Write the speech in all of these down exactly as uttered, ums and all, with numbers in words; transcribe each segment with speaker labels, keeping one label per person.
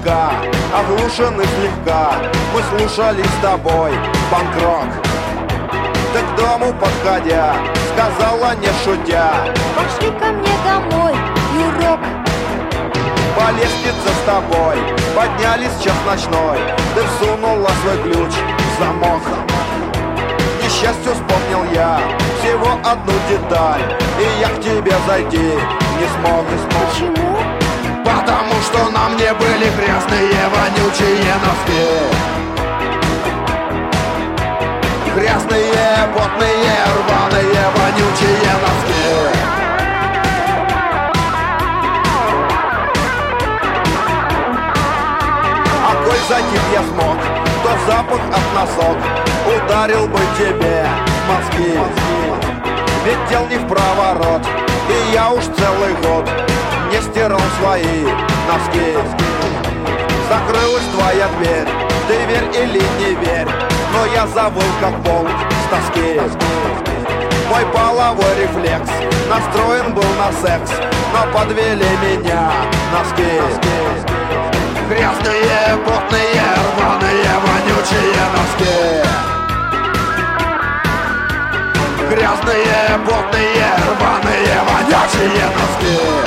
Speaker 1: века, оглушены слегка, мы слушали с тобой панк-рок. Ты к дому подходя, сказала не шутя:
Speaker 2: пошли ко мне домой, Юрок.
Speaker 1: по лестнице с тобой поднялись в час ночной, ты всунула свой ключ в замок. К несчастью вспомнил я всего одну деталь, и я к тебе зайти не смог, не смог.
Speaker 2: Почему?
Speaker 1: Потому что на мне были грязные вонючие носки. Грязные, потные, рваные, вонючие носки. А коль затих я смог, то запах от носок ударил бы тебе в мозги. Ведь дел не в проворот, и я уж целый год не стирал свои носки. Закрылась твоя дверь, ты верь или не верь, но я завыл как волк с тоски. Мой половой рефлекс настроен был на секс, но подвели меня носки. Грязные, потные, рваные, вонючие носки. Грязные, потные, рваные, вонючие носки.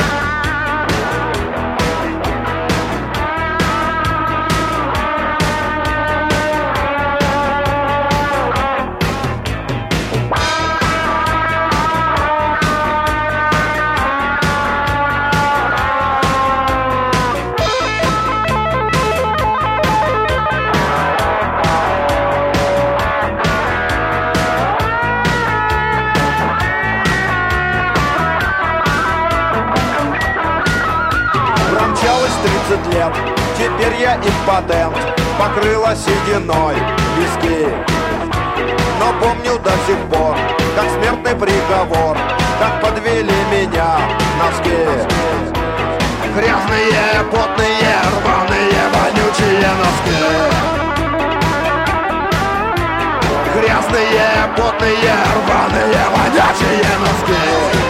Speaker 1: тридцать лет, теперь я импотент, покрыла сединой виски. Но помню до сих пор, как смертный приговор, как подвели меня носки. Грязные, потные, рваные, вонючие носки. Грязные, потные, рваные, вонючие носки.